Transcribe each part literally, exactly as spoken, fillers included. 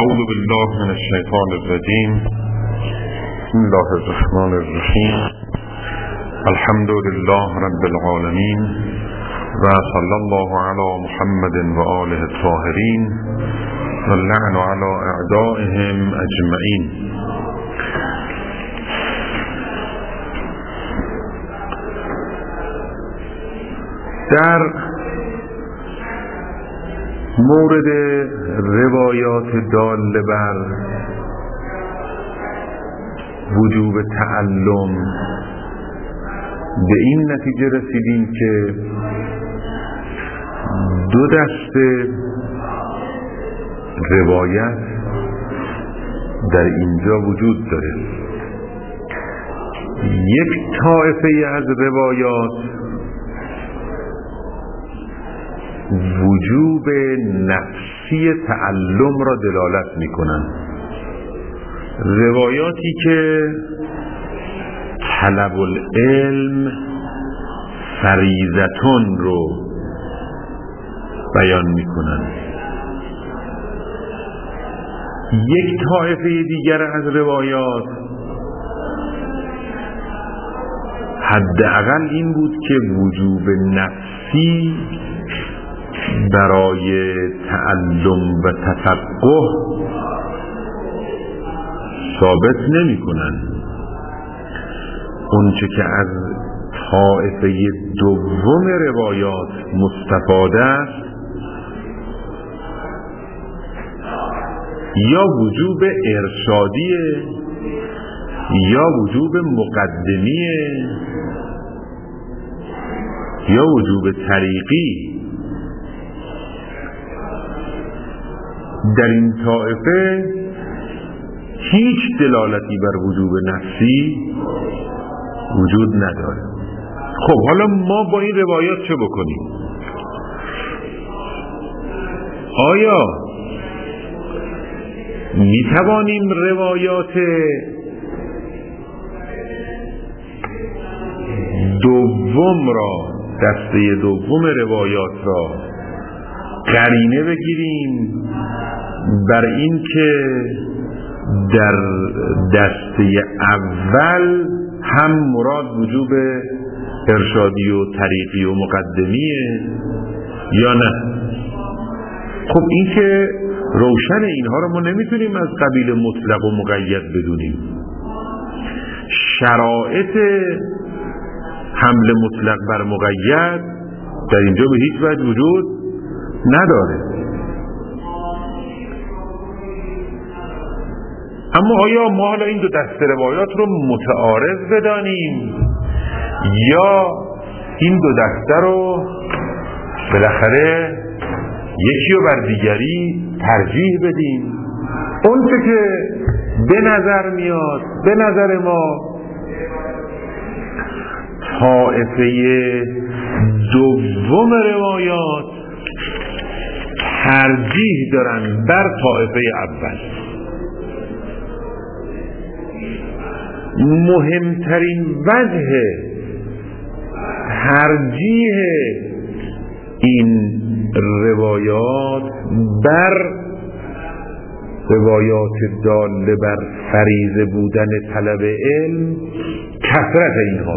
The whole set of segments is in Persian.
اعوذ بالله من الشیطان الرجیم. بسم الله الرحمن الرحیم. الحمد لله رب العالمین و صلی الله علی محمد و آله الطاهرین و اللعن علی اعدائهم اجمعین. در مورد روایات داله بر وجوب تعلم به این نتیجه رسیدیم که دو دسته روایت در اینجا وجود داره. یک طایفه از روایات وجوب نفسی تعلم را دلالت می کنند، روایاتی که طلب العلم فریضتون رو بیان می کنند. یک طایفه دیگر از روایات حداقل این بود که وجوب نفسی برای تعلم و تفقه ثابت نمی کنند. اون چه که از طایفه دوم روایات مستفاده است یا وجوب ارشادیه یا وجوب مقدمیه یا وجوب طریقی. در این طائفه هیچ دلالتی بر وجوب نفسی وجود نداره. خب حالا ما با این روایات چه بکنیم؟ آیا می توانیم روایات دوم را، دسته دوم روایات را قرینه بگیریم بر این که در دسته اول هم مراد وجوب ارشادی و طریقی و مقدمیه یا نه؟ خب این که روشن، اینها رو ما نمیتونیم از قبیل مطلق و مقید بدونیم. شرایط حمل مطلق بر مقید در اینجا به هیچ وجه وجود نداره. اما آیا ما حالا این دو دسته روایات رو متعارض بدانیم یا این دو دسته رو بالاخره یکی رو بر دیگری ترجیح بدیم؟ اون چه که به نظر میاد، به نظر ما طائفه دوم روایات ترجیح دارن بر طائفه اول. مهمترین وجه ترجیح این روایات بر روایات داله بر فریضه بودن طلب علم کثرت اینها.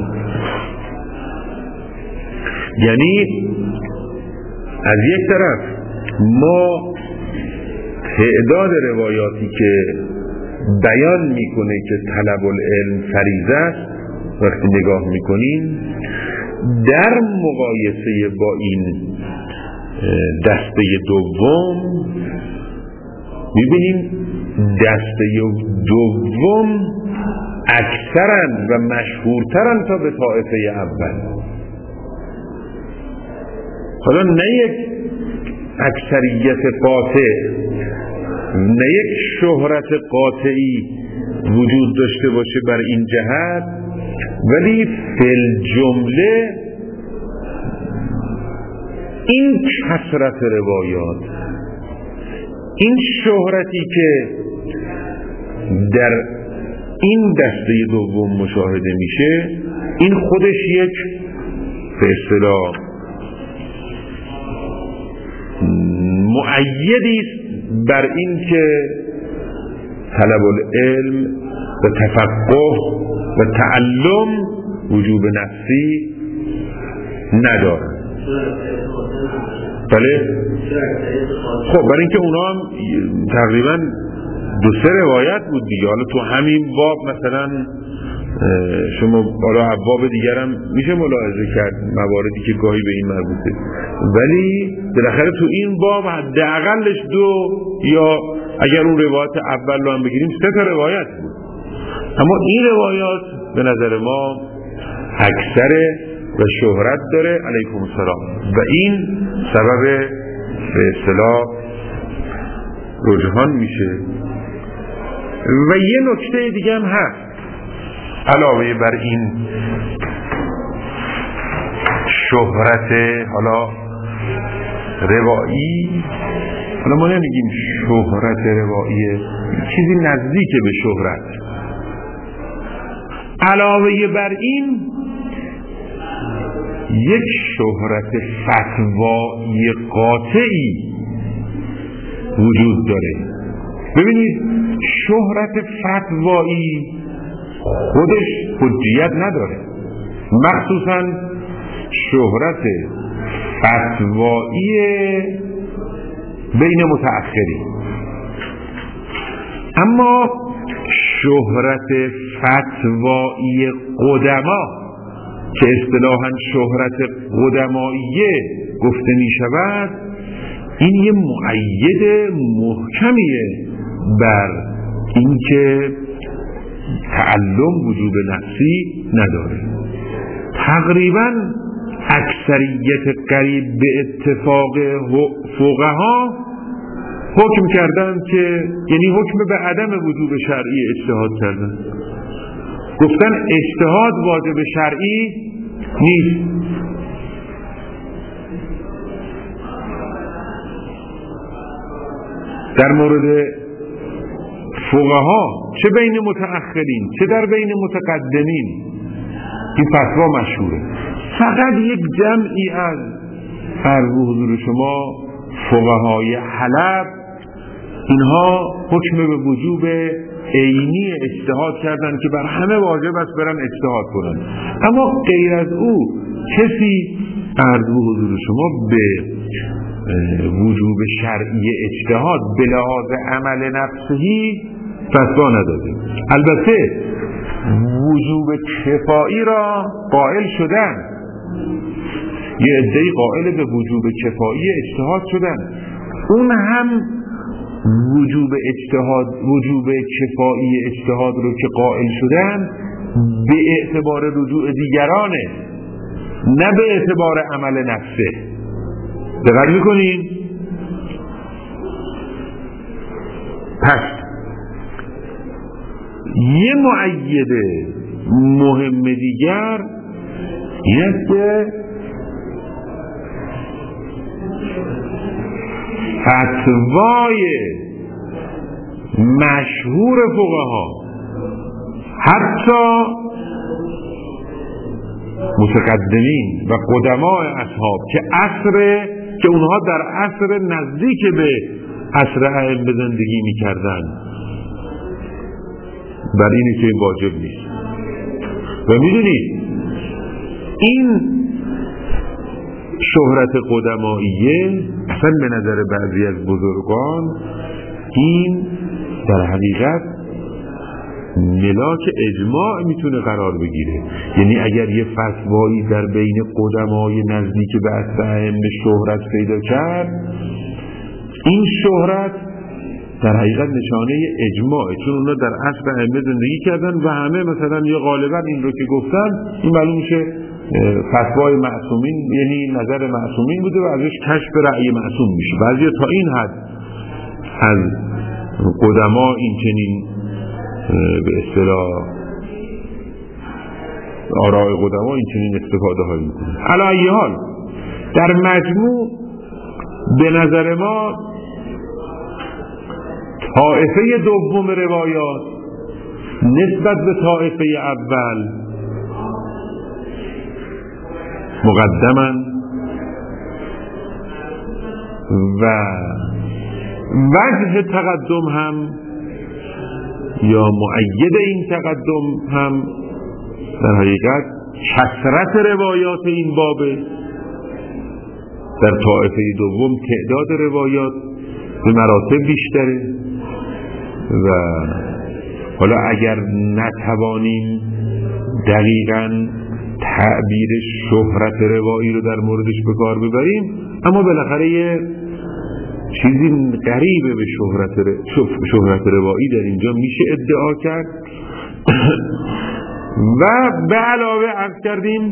یعنی از یک طرف ما تعداد روایاتی که بیان میکنه که طلب العلم فریضه است وقتی نگاه میکنیم، در مقایسه با این دسته دوم میبینیم دسته دوم اکثرن و مشهورترن تا به طائفه اول. حالا نه یک اکثریت قاطع، نه یک شهرت قاطعی وجود داشته باشه بر این جهت، ولی فی الجمله این کثرت روایات، این شهرتی که در این دسته دوم مشاهده میشه، این خودش یک به اصطلاح مؤیدی است بر این که طلب العلم و تفقه و تعلم وجوب نفسی ندارن. بله؟ خب برای اینکه اونا هم تقریبا دو سه روایت بود دیگه. حالا تو همین باب مثلا شما حالا ابواب دیگر هم میشه ملاحظه کرد مواردی که گاهی به این مربوطه، ولی بالاخره تو این باب حداقلش دو یا اگر اون روایت اول رو هم بگیریم سه تا روایت بود. اما این روایات به نظر ما اکثر و شهرت داره. علیکم السلام. و این سبب به اصطلاح رجحان میشه. و یه نکته دیگه هم هست علاوه بر این شهرت حالا روایی، حالا ما نمیگیم شهرت روایی، چیزی نزدیک به شهرت. علاوه بر این یک شهرت فتوایی قاطعی وجود داره. ببینید شهرت فتوایی خودش حجیت نداره، مخصوصا شهرت فتوایی بین متأخرین. اما شهرت فتوایی قدما که اصطلاحاً شهرت قدماییه گفته می شود، این یه مؤید محکمیه بر اینکه تعلم وجوب نفسی نداره. تقریباً اکثریت قریب به اتفاق فقها حکم کردن که یعنی حکم به عدم وجوب شرعی اجتهاد کردن، گفتن اجتهاد واجب شرعی نیست. در مورد فقها چه بین متأخرین چه در بین متقدمین این فتوا مشهوره. فقط یک جمعی از عرض حضور شما فقهای حلب اینها حکم به وجوب عینی اجتهاد کردن که بر همه واجب است برن اجتهاد کنن. اما غیر از او کسی عرض حضور شما به وجوب شرعی اجتهاد به لحاظ عمل نفسهی فتوا نداده. البته وجوب کفایی را قائل شدن، یه عده‌ای قائل به وجوب کفایی اجتهاد شدن. اون هم وجوب اجتهاد وجوب کفایی اجتهاد رو که قائل شدن به اعتبار رجوع دیگرانه، نه به اعتبار عمل نفسه. دقت میکنین؟ پس یه مؤید مهم دیگر این است که فتوای مشهور فقها حتی متقدمین و قدماء اصحاب که عصر که اونها در عصر نزدیک به عصر ائمه زندگی می‌کردن بر اینی که واجب نیست. و می‌دونید این شهرت قدماییه اصلا به نظر بعضی از بزرگان این در حقیقت ملاک اجماع میتونه قرار بگیره. یعنی اگر یه فتوایی در بین قدمای نزدیک به عصر ائمه شهرت پیدا کرد، این شهرت در حقیقت نشانه اجماعه، چون اونا در عصر ائمه زندگی کردن و همه مثلا یا غالبا این رو که گفتن این معلوم میشه فتوای معصومین، یعنی نظر معصومین بوده و ازش کشف رأی معصوم میشه. بعضی تا این حد از قدما این چنین به اصطلاح آراء قدما این چنین استفاده ها میکنه. علی ای حال در مجموع به نظر ما طائفه دوم روایات نسبت به طائفه اول مقدما و وجه تقدم هم یا مؤید این تقدم هم در حقیقت کثرت روایات این بابه. در طائفه دوم تعداد روایات به مراتب بیشتره و حالا اگر نتوانیم دقیقاً تعبیر شهرت روایی رو در موردش به کار ببریم، اما بالاخره یه چیزی قریبه به شهرت, شهرت روایی در اینجا میشه ادعا کرد. و به علاوه عرض کردیم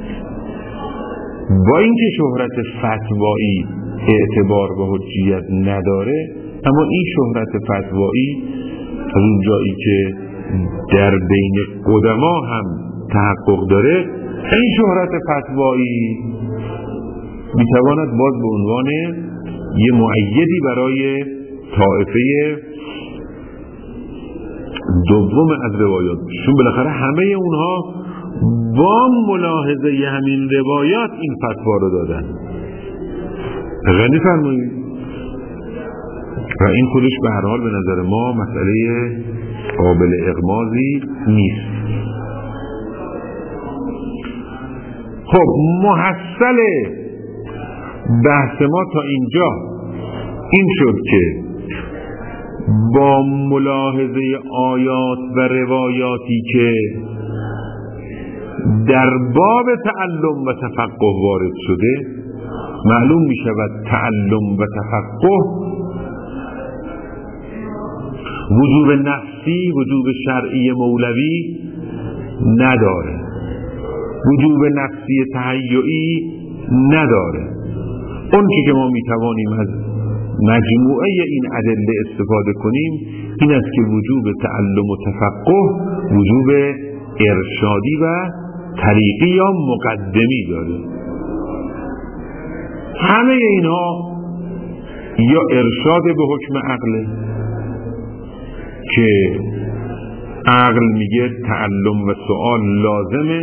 با اینکه شهرت فتوایی اعتبار و حجیت نداره، اما این شهرت فتوایی از اون جایی که در بین قدما هم تحقق داره، این شهرت فتوایی میتواند باز به عنوان یه مؤیدی برای طائفه دوم از روایات، چون بالاخره همه اونها با ملاحظه همین روایات این فتوا رو دادن. غنی فرمایید. و این خودش به هر حال به نظر ما مسئله قابل اغماضی نیست. خب محصل بحث ما تا اینجا این شد که با ملاحظه آیات و روایاتی که در باب تعلم و تفقه وارد شده، معلوم می شود تعلم و تفقه وجوب نفسی، وجوب شرعی مولوی نداره، وجوب نفسی تهیئی نداره. اون که ما می توانیم از مجموعه این ادله استفاده کنیم این است که وجوب تعلم و تفقه وجوب ارشادی و طریقی یا مقدمی داره. همه اینها یا ارشاد به حکم عقله که عقل میگه تعلم و سؤال لازمه،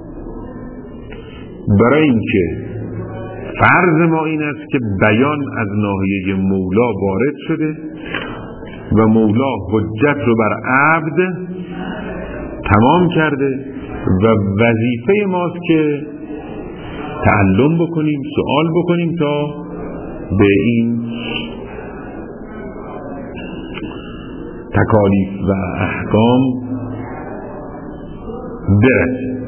برای اینکه فرض ما این است که بیان از ناحیه مولا وارد شده و مولا حجت رو بر عبد تمام کرده و وظیفه ماست که تعلم بکنیم، سؤال بکنیم تا به این تکالیف و احکام برسیم.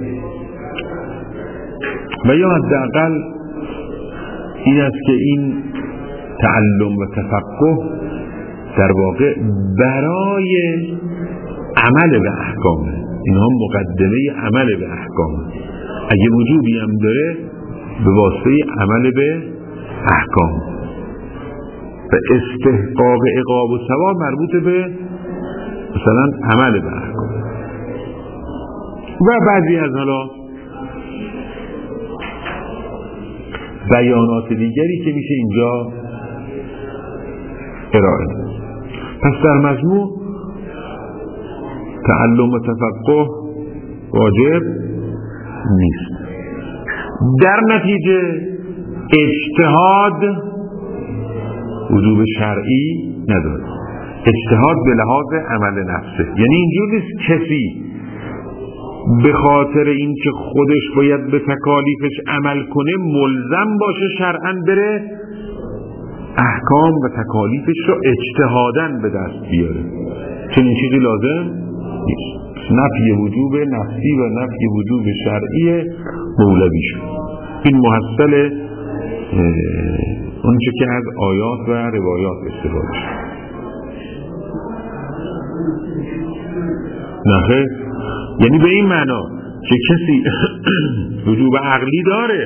و یا حداقل این است که این تعلم و تفقه در واقع برای عمل به احکامه، اینها مقدمه عمل به احکامه. اگه وجوبی هم داره به واسطه عمل به احکام و استحقاق عقاب و ثواب مربوط به مثلا عمل به احکام. و بعضی از حالا بیانات دیگری که میشه اینجا ارائه. پس در مجموع تعلم و تفقه واجب نیست. در نتیجه اجتهاد وجوب شرعی نداره. اجتهاد به لحاظ عمل نفسه، یعنی اینجور نیست کسی به خاطر اینکه خودش باید به تکالیفش عمل کنه ملزم باشه شرعاً بره احکام و تکالیفش رو اجتهاداً به دست بیاره. چنین چیزی لازم نیست. نفی وجوب نفسی و نفی وجوب شرعی مولوی شد. این محصل اونچه که از آیات و روایات استفاده شد. نه، یعنی به این معنا که کسی وجوب عقلی داره،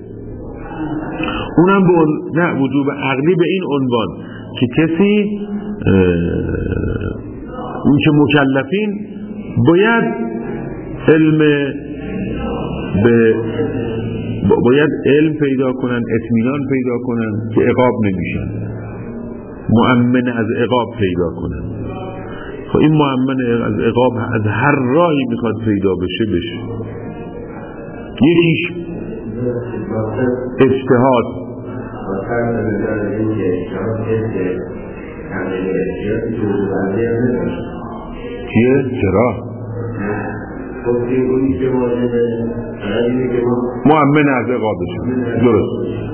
اونم به نه وجوب عقلی به این عنوان که کسی اون که مکلفین باید علم به باید علم پیدا کنن، اطمینان پیدا کنن که عقاب نمیشن، مؤمن از عقاب پیدا کنن. خب این مؤمن از عقاب از هر راهی میخواد پیدا بشه بشه. یکیش اجتهاد چیه؟ چرا؟ اونی که واجبه اینه که ما مؤمن از عقابشون. درست.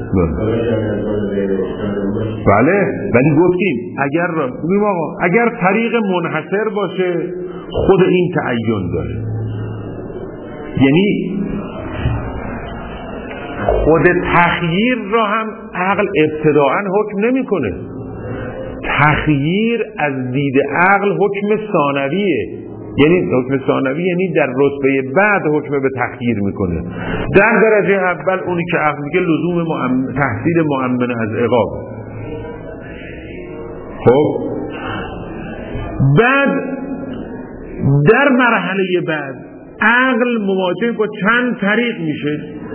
بله، ولی گفتیم اگر بگیم آقا اگر طریق منحصر باشه خود این تعین داره، یعنی خود تخییر را هم عقل ابتداعاً حکم نمیکنه. تخییر از دید عقل حکم ثانویه، یعنی حکم ثانوی یعنی در رتبه بعد حکم به تخییر میکنه. در درجه اول اونی که عقل میگه لزوم مؤمن، تحصیل مؤمن از عقاب. خب بعد در مرحله بعد عقل مواجه با چند طریق میشه.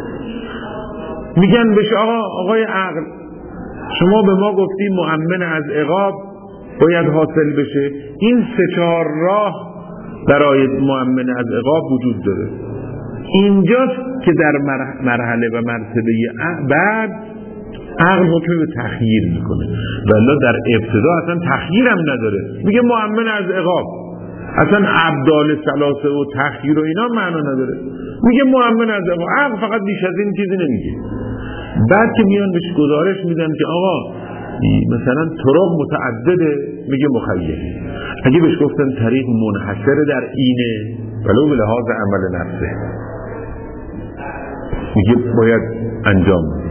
میگن بهش آقا آقای عقل شما به ما گفتی مؤمن از عقاب باید حاصل بشه، این سه چهار راه برای مؤمن از عقاب وجود داره. اینجاست که در مرحله و مرتبه بعد عقل حکم به تخییر میکنه، ولی در ابتدا اصلا تخییر هم نداره، میگه مؤمن از عقاب، اصلا ابدال ثلاثه و تخییر و اینا معنا نداره، میگه مؤمن از عقاب. عقل فقط بیش از این چیزی نمیگه. بعد که میان بهش گزارش میدن که آقا مثلا طرق متعدده، میگه مخیل. اگه بهش گفتن طریق منحصر در اینه ولو به لحاظ عمل نفسه، میگه باید انجام بده.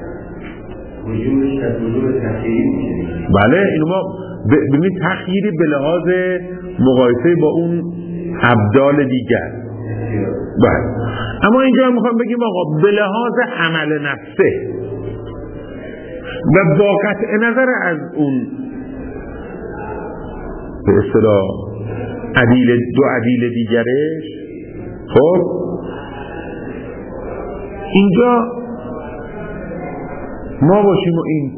بله اینو ما ببینید تخییری به لحاظ مقایسه با اون ابدال دیگر. بله اما اینجا میخوام بگیم آقا به لحاظ عمل نفسه و با قطع نظر از اون به اصطلاح عدیل دو عدیل دیگرش، خب اینجا ما باشیم و این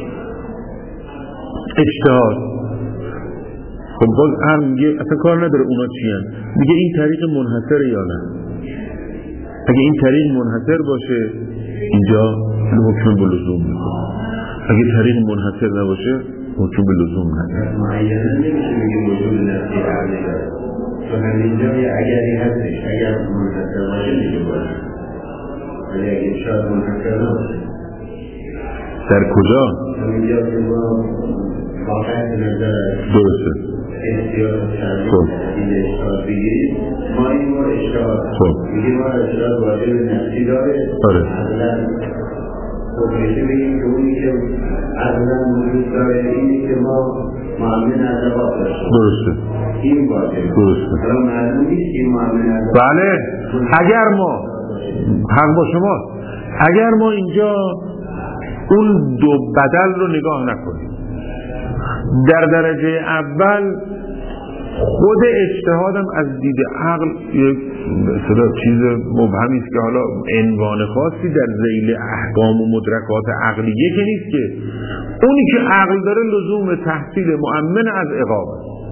اجتهاد، خب باز هم میگه اصلا کار نداره اونا چی هن، میگه این طریق منحصر یا نه. اگه این طریق منحصر باشه اینجا حکم به لزوم میکنه، اگه طریق منحصر نباشه حکم به لزوم نداره. معینه نمیشه میگه وجود نفسی عقلی داره، چون همینجا یه اگری هستش، اگر منحصر باشه میگه باشه، ولی اگه شاید منحصر نباشه در کجا؟ همینجا که ما واقعیت نظر درسته احتیاط شرمی این اشتهاد بگیریم، ما این ما اشتهاد میگیم ما اشتهاد واجب نفسی داره. آره خب میشه بگیم که اونی که عقلا وجود داره اینی که ما مؤمن از عقاب داشتیم. درسته این واجب درسته. حالا معلوم نیست که مؤمن از عقاب. بله اگر ما حق با شما اگر ما اینجا اون دو بدل رو نگاه نکنیم، در درجه اول خود اجتهادم از دید عقل یک مثلا چیز مبهمی است که حالا عنوان خاصی در ذیل احکام و مدرکات عقلیه که نیست، که اونی که عقل داره لزوم تحصیل مؤمن از عقاب.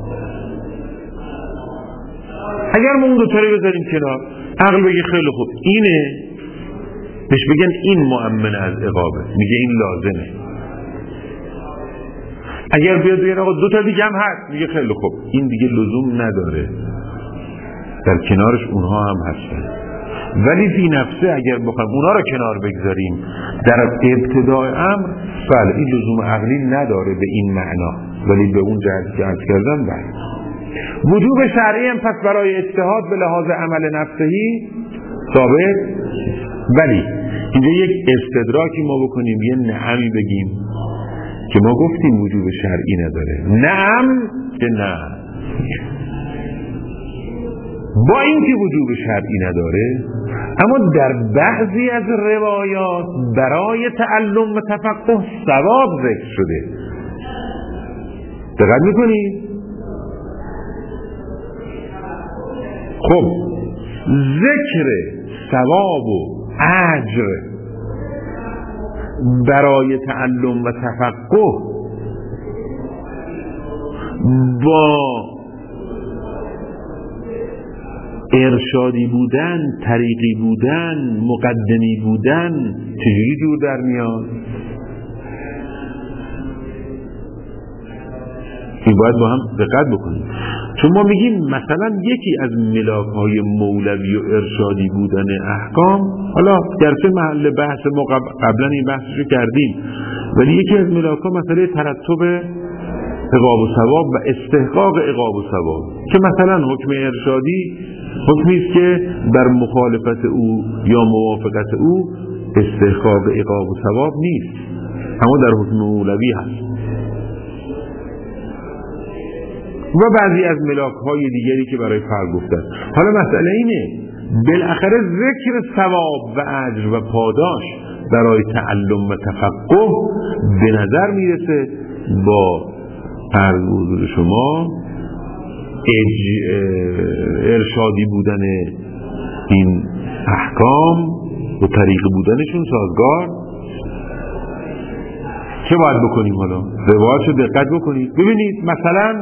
اگر ما اون دو تایی بذاریم کنار، عقل بگه خیلی خوب اینه، بهش بگن این مؤمن از عقابه، میگه این لازمه. اگر بیاد بگن آقا دو تا دیگه هم هست، میگه خیلی خوب این دیگه لزوم نداره، در کنارش اونها هم هستن. ولی فی نفسه اگر بخوایم اونها رو کنار بگذاریم در ابتدای امر، بله این لزوم عقلی نداره به این معنا، ولی به اون جهت که عرض کردم بله. وجوب شرعی هم پس برای اجتهاد به لحاظ عمل نفسهی ثابت، ولی اینجا یک استدراکی ما بکنیم، یه نعمی بگیم که ما گفتیم وجوب شرعی نداره، نعم که نه، با اینکه وجوب شرعی نداره اما در بعضی از روایات برای تعلم و تفقه ثواب ذکر شده. دقت میکنی؟ خب ذکر ثواب و اجر برای تعلم و تفقه با ارشادی بودن، طریقی بودن، مقدمی بودن چجوری جور در میاد؟ این باید با هم دقت بکنیم. چون ما میگیم مثلا یکی از ملاک‌های مولوی و ارشادی بودن احکام، حالا گرچه محل بحث ما قبلا این بحثشو کردیم، ولی یکی از ملاک‌ها مسئله ترتب عقاب و ثواب و استحقاق عقاب و ثواب، که مثلا حکم ارشادی حکمی است که در مخالفت او یا موافقت او استحقاق عقاب و ثواب نیست، اما در حکم مولوی هست. و بعضی از ملاک‌های دیگری که برای فرق گفتن. حالا مسئله اینه بالاخره ذکر ثواب و اجر و پاداش برای تعلم و تفقه به نظر میرسه با عرض حضور شما اج... ارشادی بودن این احکام و طریق بودنشون سازگار. چه باید بکنیم؟ حالا روایتشو دقت بکنید. ببینید مثلا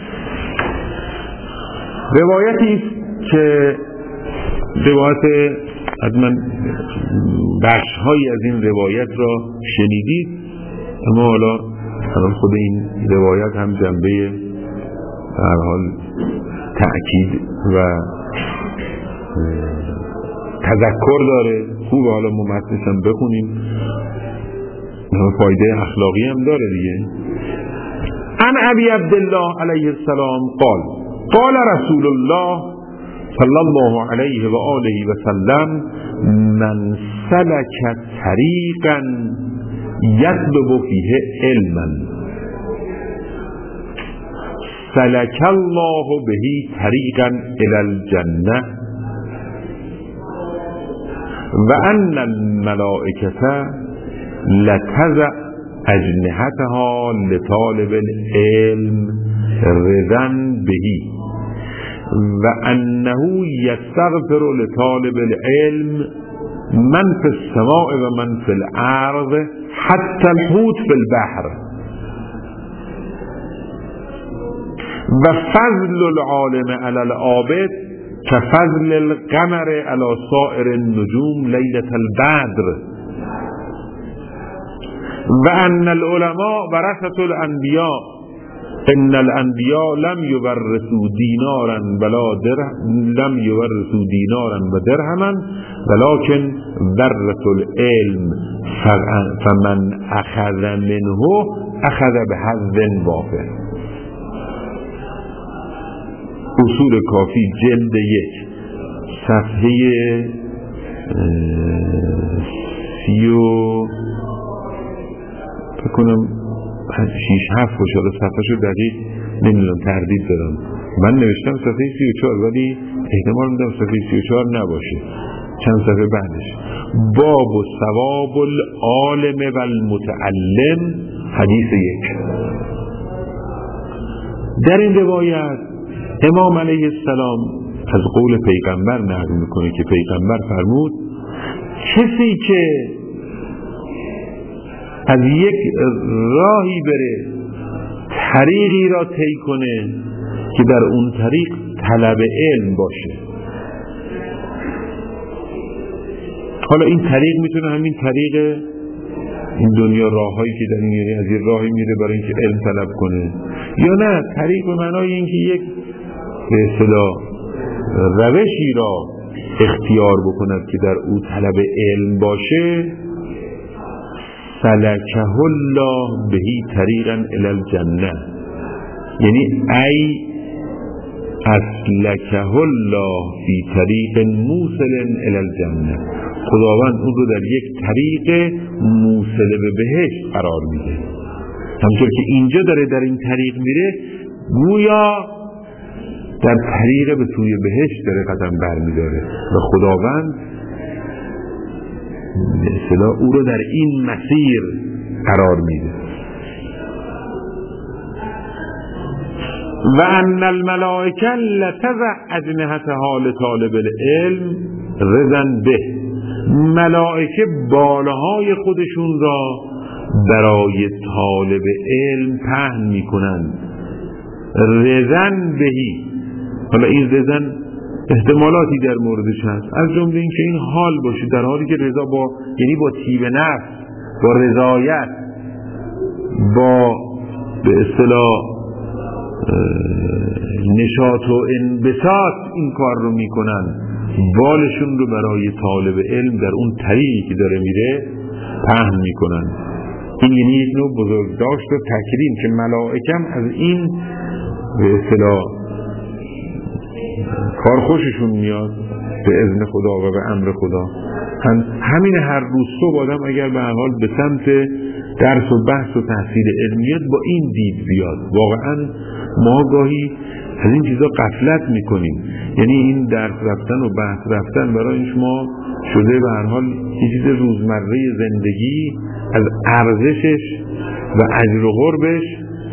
روایتی است که روایت حتما بخش هایی از این روایت را شنیدید، اما حالا خود این روایت هم جنبه در حال تأکید و تذکر داره. خوب حالا ما متنش هم بخونیم، فایده اخلاقی هم داره دیگه. عن ابی عبدالله علیه السلام قال قال رسول الله صلی الله علیه و آله و سلم من سلک طریقا یطلب فیه علما سلک الله به طریقا الی الجنه و ان الملائکه لتضع اجنحتها لطالب العلم رضا به و انه یستغفر لطالب العلم من فی السماء و من فی الارض حتی الحوت فی البحر و فضل العالم علی العابد كفضل القمر على سائر النجوم ليلة البدر و ان العلماء ورثة الانبیاء ان الانبیاء لم یورثوا دینارا ولا درهم لم یورثوا دینارا و درهما ولكن ورثوا العلم فمن اخذ منه اخذ بحظ وافر. اصول کافی جلد یک صفحه سی و بکنم شیش هفت باشه، حالا صفحه شو دقیق نمیدونم، تردید دارم. من نوشتم صفحه سی و چهار ولی احتمال میدم صفحه سی و چهار نباشه، چند صفحه بعدش. باب و ثواب العالم و المتعلم، حدیث یک. در این روایت امام علیه السلام از قول پیغمبر نقل میکنه که پیغمبر فرمود کسی که از یک راهی بره، طریقی را طی کنه که در اون طریق طلب علم باشه، حالا این طریق میتونه همین طریق این دنیا راههایی که در این یعنی از این راهی میره برای اینکه علم طلب کنه، یا نه طریق به معنای اینکه یک به اصطلاح روشی را اختیار بکند که در او طلب علم باشه، سلکه الله بهی طریقا الی الجنه، یعنی ای اسلکه الله فی طریق موصل الی الجنه، خداوند اون رو در یک طریق موصل به بهشت قرار میده. همونطور که اینجا داره در این طریق میره، گویا در طریق به سوی بهشت داره قدم برمیداره و خداوند به اصطلاح او رو در این مسیر قرار میده. و ان الملائکه لتضع اجنحتها لطالب العلم رضا به، ملائکه بالهای خودشون را برای طالب علم پهن میکنند، رضا بهی. حالا این رضا احتمالاتی در موردش هست، از جمله این که این حال باشه، در حالی که رضا با یعنی با طیب نفس، با رضایت، با به اصطلاح نشاط و انبساط این کار رو میکنن، بالشون رو برای طالب علم در اون طریقی که داره میره پهن میکنن. این یعنی یک نوع بزرگداشت و تکریم که ملائکم از این به اصطلاح کار خوششون میاد به اذن خدا و به امر خدا. هم همین هر روز صبح آدم اگر به هر حال به سمت درس و بحث و تحصیل علمیات با این دید بیاد، واقعا ما گاهی از این چیزا غفلت میکنیم. یعنی این درس رفتن و بحث رفتن برای شما شده به هر حال یه چیز روزمره زندگی، از ارزشش و اجر و قربش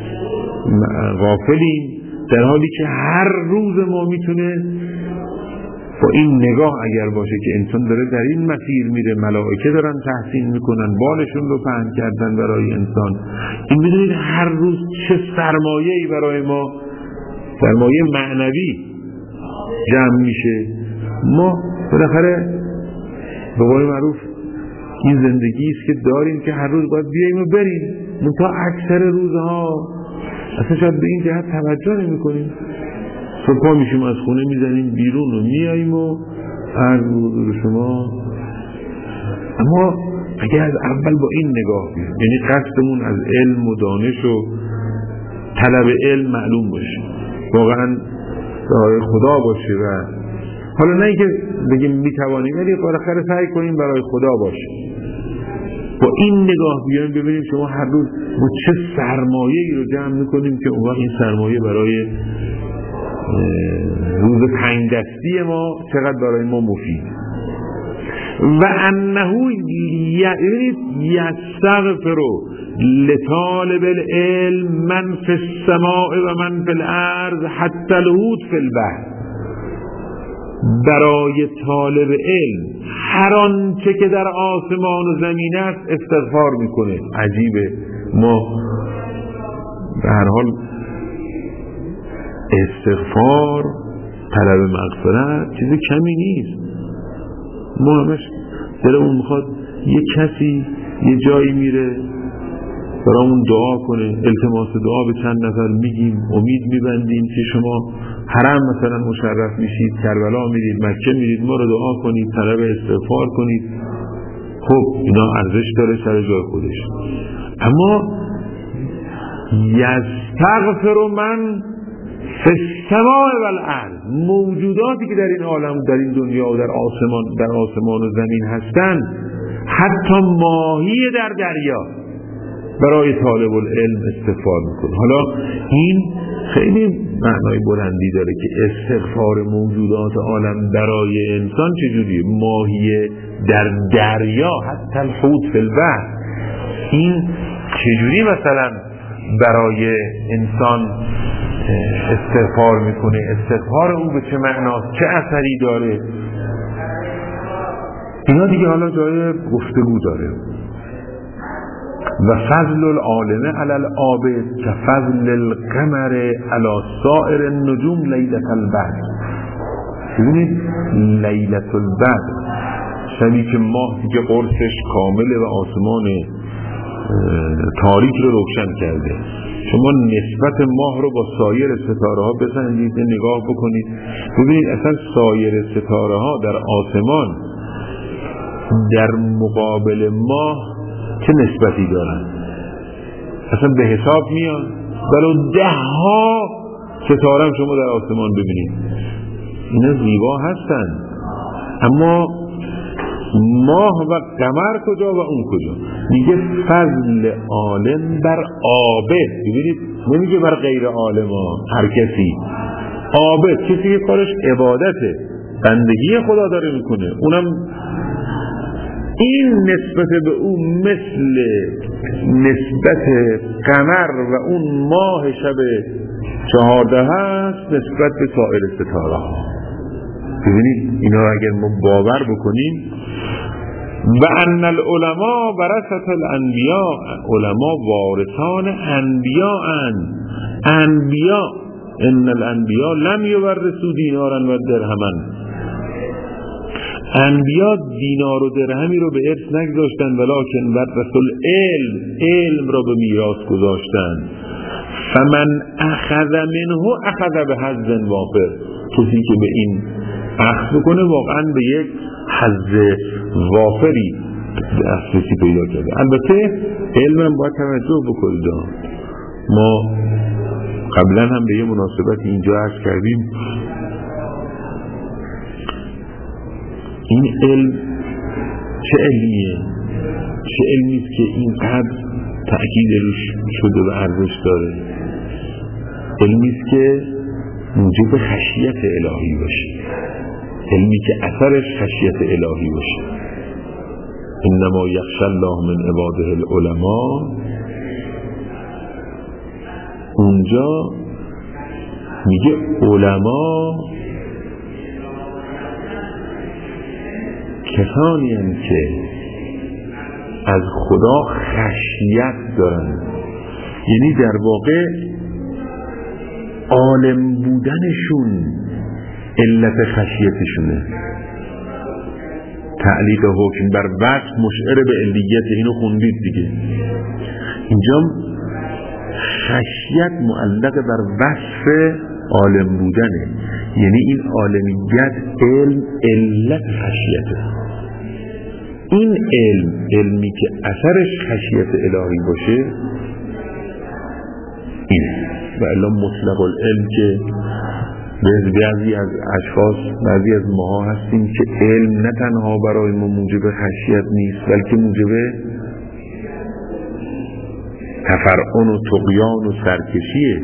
غافلیم، در حالی که هر روز ما میتونه با این نگاه اگر باشه که انسان داره در این مسیر میره، ملائکه دارن تحسین میکنن، بالشون رو پهن کردن برای انسان، این بدونید هر روز چه سرمایه‌ای برای ما، سرمایه معنوی جمع میشه. ما بالاخره به قول معروف این زندگی است که داریم که هر روز باید بیاییم و بریم، منتها اکثر روزها اصلا شاید به این جهت توجه نمی کنیم. صبح میشیم از خونه میزنیم بیرون و میاییم و هر روز شما. اما اگر از اول با این نگاه بیم، یعنی قصدمون از علم و دانش و طلب علم معلوم باشه، واقعا برای خدا باشه، و حالا نه اینکه بگیم میتوانیم، ولی بالاخره سعی کنیم برای خدا باشه. با این نگاه بیایم ببینیم شما هر روز ما چه سرمایه‌ای رو جمع میکنیم که اون وقت این سرمایه برای روز تنگ دستی ما چقدر برای ما مفید. و انه یستغفر لطالب العلم من فی السماء و من فی الارض حتی الحوت فی البحر. برای طالب علم هر آنچه که در آسمان و زمین است استغفار میکنه. عجیبه، ما به هر حال استغفار، طلب مغفرت چیز کمی نیست. ما همش دلمون میخواد یه کسی یه جایی میره برامون دعا کنه، التماس دعا به چند نفر میگیم، امید میبندیم که شما حرم مثلا مشرف میشید، کربلا میرید، مکه میرید، ما رو دعا کنید، طلب استغفار کنید. خب اینا ارزش داره سر جای خودش، اما یستغفر من فی السماء و الارض، موجوداتی که در این عالم، در این دنیا و در آسمان در آسمان و زمین هستند، حتی ماهی در دریا برای طالب العلم استغفار میکنه. حالا این خیلی معنای بلندی داره که استغفار موجودات عالم برای انسان چجوریه؟ ماهی در دریا، حتی الحوت فی البحر، این چجوری مثلا برای انسان استغفار میکنه؟ استغفار او به چه معناست؟ چه اثری داره؟ اینا دیگه حالا جای گفتگو داره. و فضل العالم علی العابد که فضل القمر علی سائر النجوم لیلة البدر. ببینید لیلة البدر، شبی که ماه دیگه قرصش کامله و آسمان تاریک رو روشن کرده، شما نسبت ماه رو با سایر ستاره ها بسنجید، نگاه بکنید، ببینید اصلا سایر ستاره ها در آسمان در مقابل ماه چه نسبتی دارن؟ اصلا به حساب میان؟ بلو ده ها ستاره هم شما در آسمان ببینید، اینا زیبا هستن، اما ماه و قمر کجا و اون کجا؟ میگه فضل عالم بر عابد. ببینید نمیگه بر غیر عالم ها، هر کسی عابد، کسی که کارش عبادته، بندگی خدا داره میکنه، اونم این نسبت به اون مثل نسبت قمر و اون ماه شب چهارده هست نسبت به سایر ستاره ها. ببینید اینا اگر ما باور بکنیم. و ان العلماء ورثة الانبیاء، علما وارثان انبیاء اند. انبیاء ان الانبیاء لم یورثوا دینارا و درهما، انبیاء دینار و درهمی رو به ارث نگذاشتن، ولکن ورثوا العلم، علم را به میراث گذاشتن. فمن اخذ منه اخذ به حظ وافر، کسی که به این اخذ کنه واقعا به یک حظ وافری دسترسی پیدا کرده. البته علم باید توجه بکنید، ما قبلا هم به یه مناسبت اینجا عرض کردیم این علم چه علمیه، چه علمیست که اینقدر تأکید روش شده و ارزش داره. علمیست که موجب خشیت الهی باشه، علمی که اثرش خشیت الهی باشه. انما یخشی الله من عباده العلماء، اونجا میگه علما کسانی هستند که از خدا خشیت دارن، یعنی در واقع عالم بودنشون علت خشیتشونه. تعلیق حکم بر وصف مشعر به علیت، اینو خوندید دیگه. اینجا خشیت معلق بر وصف عالم بودنه، یعنی این عالمیت علم علت خشیته. این علم علمی که اثرش خشیت الهی باشه اینه. و الا مطلق العلم که بعضی از اشخاص، بعضی از ماها هستیم که علم نه تنها برای ما موجب خشیت نیست بلکه موجب تفرعن و طغیان و سرکشیه.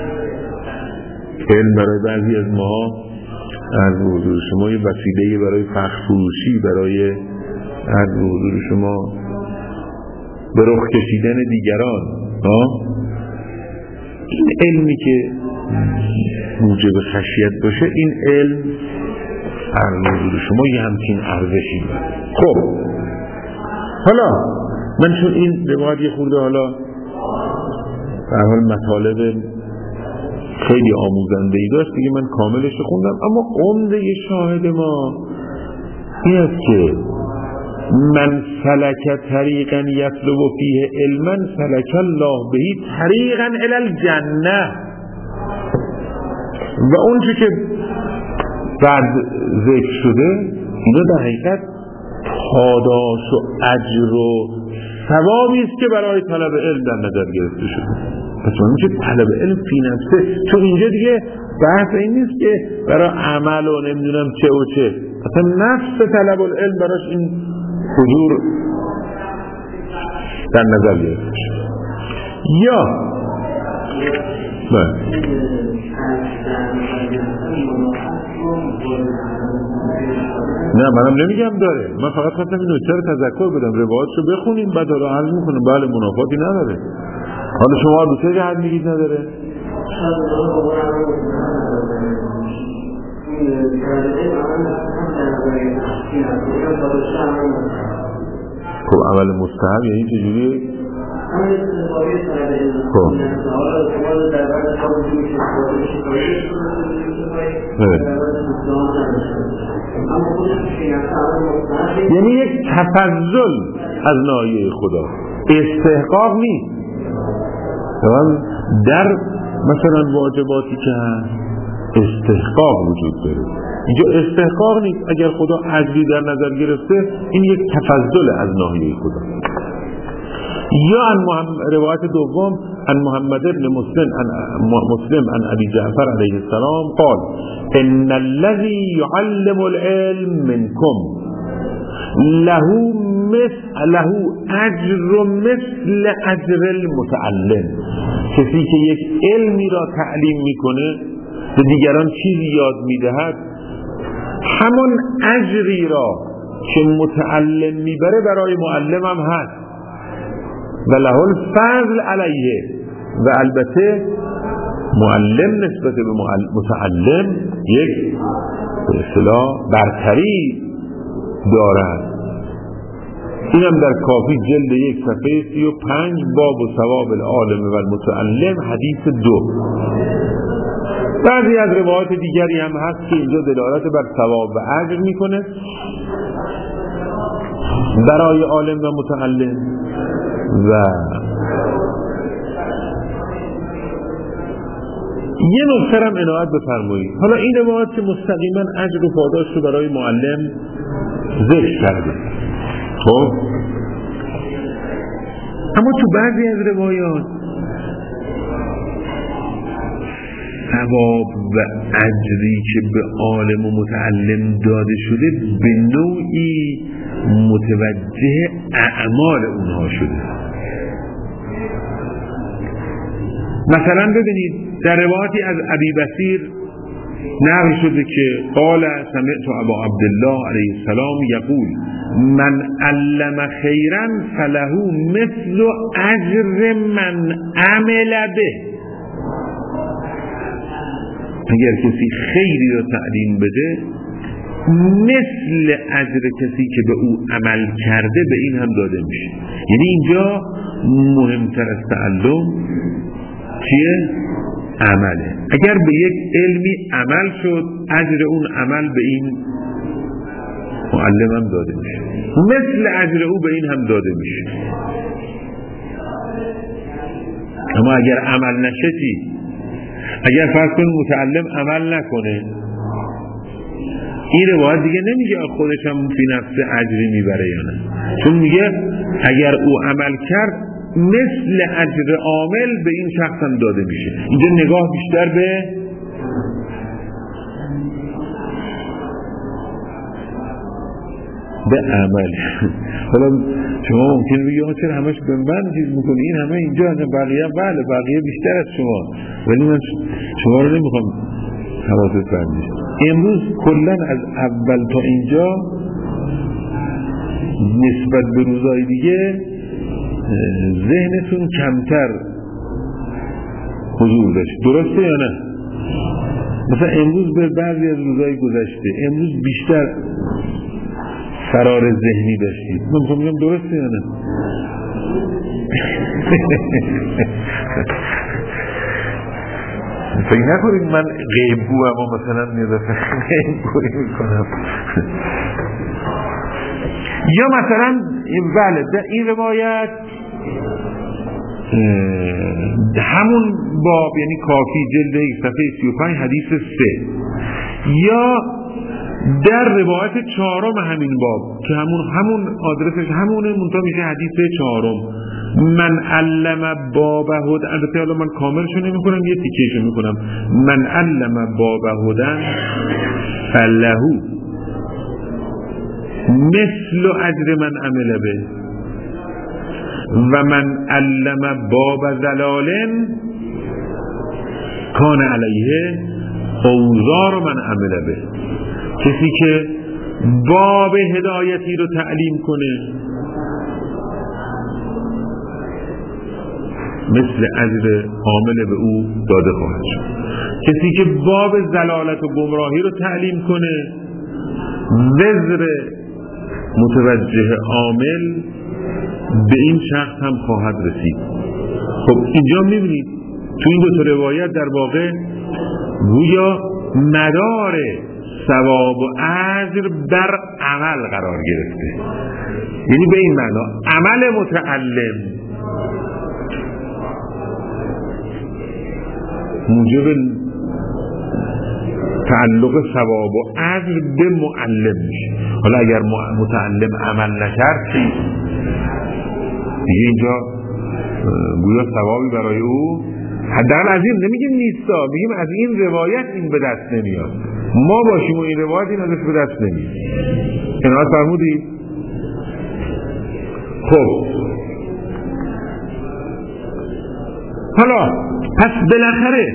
علم برای بعضی از ماها از حضور شما یه وسیله برای فخر فروشی، برای از حضور شما به رخ کشیدن دیگران. ها؟ این علمی که موجب خشیت باشه، این علم از حضور شما یه همچین ارزشی داره. خب حالا من چون این روایت یه خورده حالا در حال مطالب خیلی آموزنده ای داشت دیگه، من کاملش رو خوندم، اما عمده شاهد ما این است که من سلک طریقا یطلب فیه علما سلک الله بهی طریقا الی الجنه. و اون چی که بعد ذکر شده اینا در حقیقت پاداش و اجر و ثوابی است که برای طلب علم در نظر گرفته شده. پس من میشه طلب علم فی نفسه، چون اینجا دیگه بحث این نیست که برای عمل و نمیدونم چه و چه، اصلا نفس طلب العلم براش این حضور در نظر گرفته شده. یا نه نه منم نمیگم داره، من فقط خواستم این نکته رو تذکر بدم، روایت رو بخونیم بعد رو عرض میکنم. بله منافاتی نداره. حالا شما دو سه جهت میگید نداره. خب عمل مستحب یعنی چجوریه؟ خب یعنی یک تفضل از ناحیه خدا، استحقاق نیست. در مثلا واجباتی که هست استحقاق وجود داره، اینجا استحقاق نیست. اگر خدا اجری در نظر گرفته این یک تفضل از ناحیه خدا. یا ان روایت دوم ان محمد بن مسلم ان مسلم ان ابي جعفر علیه السلام قال ان الذي يعلم العلم منكم له مثل له اجر مثل اجر المتعلم. کسی که یک علمی را تعلیم میکنه به دیگران چیزی یاد میدهد، همون اجری را که متعلم میبره برای معلم هم هست. و له الفضل علیه، و البته معلم نسبت به متعلم یک به اصطلاح برتری دارد. اینم در کافی جلد یک صفحه سی و پنج باب و ثواب العالم و المتعلم حدیث دو. بعضی از روایات دیگری هم هست که اینجا دلالت بر ثواب و اجر میکنه برای عالم و متعلم. و یه نکته هم عنایت بفرمایید. حالا این روایت که مستقیما اجر و پاداش رو برای معلم ذکر کرده، خب اما تو بعضی از روایات ثواب و اجری که به عالم و متعلم داده شده به نوعی متوجه اعمال اونها شده. مثلا ببینید در روایتی از ابی بصیر نقل شده که قال سمعت ابا عبدالله علیه السلام یقول من علم خیرا فله مثل اجر من عمل به. اگر کسی خیری را تعلیم بده مثل اجر کسی که به او عمل کرده به این هم داده میشه. یعنی اینجا مهمتر از تعلم چیه؟ عمله. اگر به یک علمی عمل شد اجر اون عمل به این معلم هم داده میشه، مثل اجر او به این هم داده میشه. اما اگر عمل نشه چی؟ اگر فرض کن متعلم عمل نکنه، این روایت دیگه نمیگه خودش هم فی نفس اجری میبره یا نه، چون میگه اگر او عمل کرد مثل اجر عامل به این شخص هم داده میشه. اینجا نگاه بیشتر به به عمل. حالا شما ممکن بگید آقا چرا همش به من چیز میکنی، این همه اینجا بقیه بله بقیه بیشتر از شما، ولی من شما رو نمیخوام حواست فرد بشه. امروز کلن از اول تا اینجا نسبت به روزهای دیگه ذهنتون کمتر حضور داشت، درسته یا نه؟ مثلا امروز به بعضی از روزهای گذشته امروز بیشتر فرار ذهنی داشتید. من میخوام بگم درسته یا نه؟ فکر نکنید من غیبگو اما مثلا میدفعه غیبگویی میکنم. یا مثلا بله در این روایت همون باب یعنی کافی جلد صفحه سی و پنج حدیث سه، یا در روایت چهارم همین باب که همون همون آدرسش همونه منتها میشه حدیث چهارم، من علم باب هدن. البته حالا من کاملشو نمی کنم، یه تیکیشو می کنم. من علم باب هدن فلهو مثل اجر من عمل به و من علم باب ضلال کان علیه اوزار من عمل به. کسی که باب هدایتی رو تعلیم کنه مثل اجر عامل به او داده خواهد شد. کسی که باب ضلالت و گمراهی رو تعلیم کنه وزر متوجه عامل به این شخص هم خواهد رسید. خب اینجا میبینید تو این دو تا روایت در واقع گویا مدار ثواب و اجر بر عمل قرار گرفته. یعنی به این معنا عمل متعلم موجب تعلق ثواب و اجر به معلم میشه. حالا اگر متعلم عمل نکرد دیگه اینجا گویا ثوابی برای او حداقل از این نمیگیم نیستا، میگیم از این روایت این به دست نمیاد. ما باشیم و این روایت این ازش به دست نمیاد. عنایت فرمودید؟ خب حالا پس بالاخره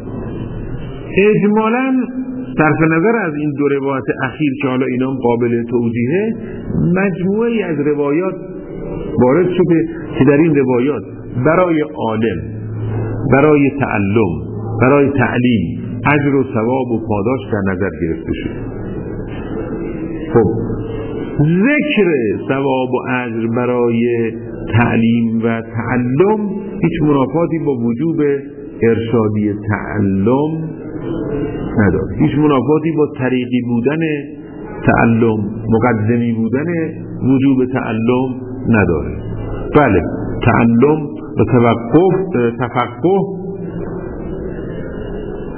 اجمالاً صرف نظر از این دو روایت اخیر که حالا اینا قابل توجیهه، مجموعی از روایات وارد شده که در این روایات برای عالم، برای تعلم، برای تعلیم اجر و ثواب و پاداش در نظر گرفته شده. خب ذکر ثواب و اجر برای تعلیم و تعلم هیچ منافاتی با وجوب ارشادی تعلم نداره، هیچ منافاتی با طریقی بودن تعلم، مقدمی بودن وجوب تعلم نداره. بله تعلم و توقف تفقه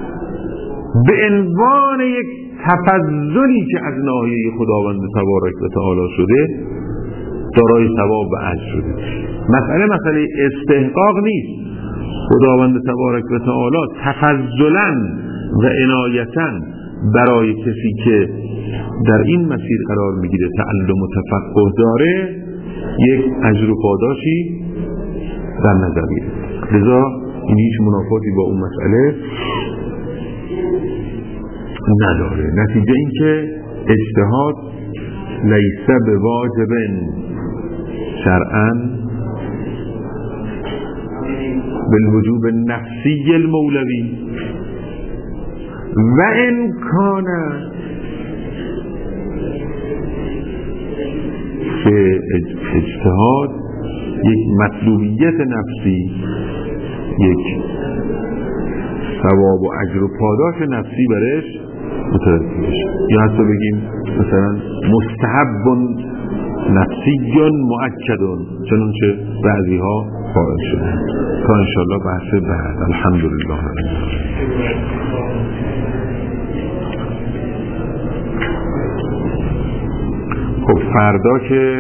به عنوان یک تفضلی که از ناحیه خداوند تبارک و تعالی شده دارای ثواب و اجر شده. مسئله مسئله استحقاق نیست. خداوند تبارک و تعالی تفضلا و عنایتا برای کسی که در این مسیر قرار میگیره، تعلم و تفقه داره، یک اجر و پاداشی در نظر میگیره. لذا این هیچ منافاتی با اون مسئله نداره. نتیجه این که اجتهاد لیس بواجب شرعاً بالوجوب النفسی المولوی و ان کان که اجتهاد یک مطلوبیت نفسی، یک ثواب و اجر و پاداش نفسی برش مترتب بشه، یا حتی بگیم مثلا مستحب نفسی مؤکد، چنانچه بعضی ها قائل شده. تا انشاءالله بحث بعد. الحمدلله. خب فردا که